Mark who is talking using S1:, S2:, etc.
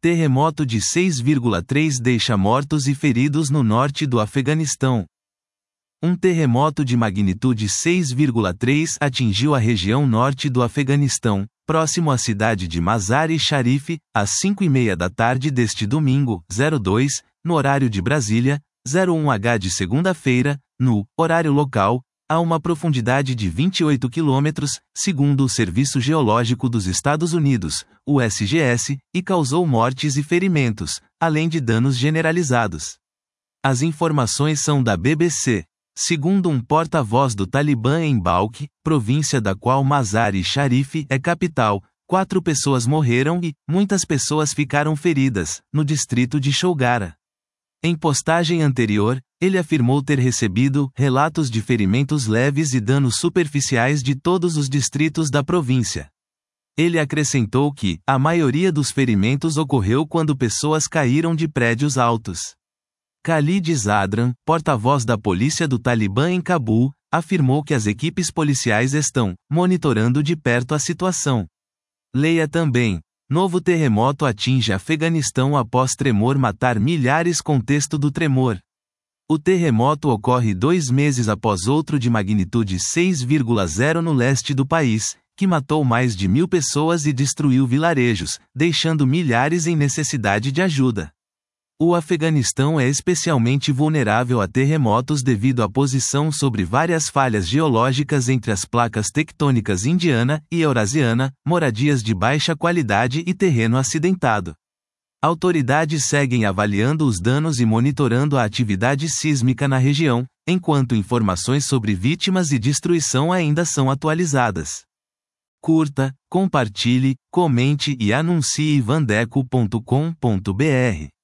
S1: Terremoto de 6,3 deixa mortos e feridos no norte do Afeganistão. Um terremoto de magnitude 6,3 atingiu a região norte do Afeganistão, próximo à cidade de Mazar-e-Sharif, às 5h30 da tarde deste domingo, 02, no horário de Brasília, 01h de segunda-feira, no horário local, a uma profundidade de 28 quilômetros, segundo o Serviço Geológico dos Estados Unidos, o USGS, e causou mortes e ferimentos, além de danos generalizados. As informações são da BBC. Segundo um porta-voz do Talibã em Balkh, província da qual Mazar-e-Sharif é capital, 4 pessoas morreram e muitas pessoas ficaram feridas, no distrito de Shougara. Em postagem anterior, ele afirmou ter recebido relatos de ferimentos leves e danos superficiais de todos os distritos da província. Ele acrescentou que a maioria dos ferimentos ocorreu quando pessoas caíram de prédios altos. Khalid Zadran, porta-voz da polícia do Talibã em Cabul, afirmou que as equipes policiais estão monitorando de perto a situação. Leia também: novo terremoto atinge Afeganistão após tremor matar milhares. Contexto do tremor. O terremoto ocorre 2 meses após outro de magnitude 6,0 no leste do país, que matou mais de 1.000 pessoas e destruiu vilarejos, deixando milhares em necessidade de ajuda. O Afeganistão é especialmente vulnerável a terremotos devido à posição sobre várias falhas geológicas entre as placas tectônicas indiana e eurasiana, moradias de baixa qualidade e terreno acidentado. Autoridades seguem avaliando os danos e monitorando a atividade sísmica na região, enquanto informações sobre vítimas e destruição ainda são atualizadas. Curta, compartilhe, comente e anuncie vandeco.com.br.